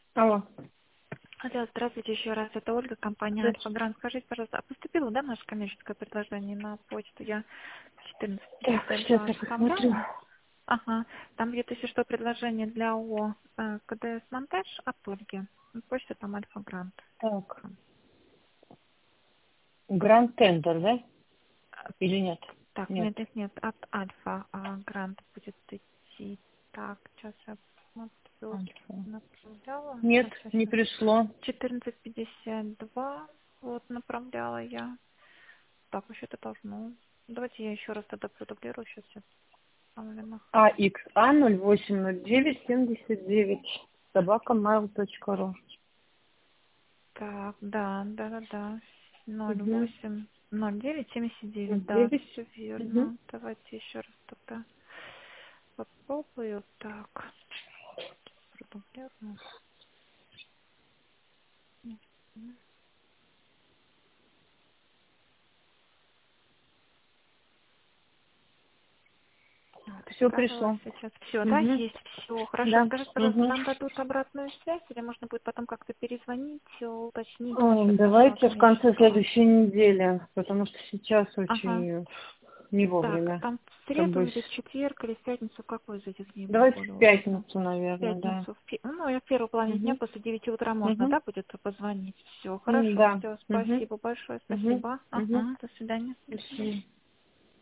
Алло. Алло, здравствуйте еще раз. Это Ольга, компания Здравствуйте. Альфа-Грант. Скажите, пожалуйста, а поступило, да, наше коммерческое предложение на почту? Я Так, сейчас 14:52 я посмотрю. оформляла. Ага. Там где-то, если что, предложение для ООО КДС-монтаж от Ольги. Почта там Альфа-Грант. Так, Гранд Тендер, да? Или нет? Так, Нет. нет, от Альфа-Грант будет идти. Так, сейчас я посмотрю. Альфа. Направляла. Нет, Сейчас, не пришло. 14:52. Вот, направляла я. Так, вообще это должно. Давайте я еще раз тогда продублирую. Сейчас я вспомню. АХА 080979 собака.mail.ru. Так, да. Угу. 080979. Да, 9. все Угу. верно. Давайте еще раз тогда попробую. Так, продублирую. Вот, Все отправила пришло. сейчас. Все, да, Угу. есть все. Хорошо. Да. Скажите, пожалуйста, Угу. нам дадут обратную связь или можно будет потом как-то перезвонить, уточнить насчет нашего Давайте в конце коммерческого? следующей недели, потому что сейчас Ага. очень не Так, вовремя. там в Как среду бы или в четверг, или в пятницу, какой из этих дней будет давайте в более удобно? пятницу, В наверное, да. пятницу. Ну, я в первой половине дня Угу. после 9 утра можно, Угу. да, будет позвонить? Все, хорошо, Да. все, Угу. спасибо большое, Угу. спасибо. Угу. Ага, до свидания. До свидания.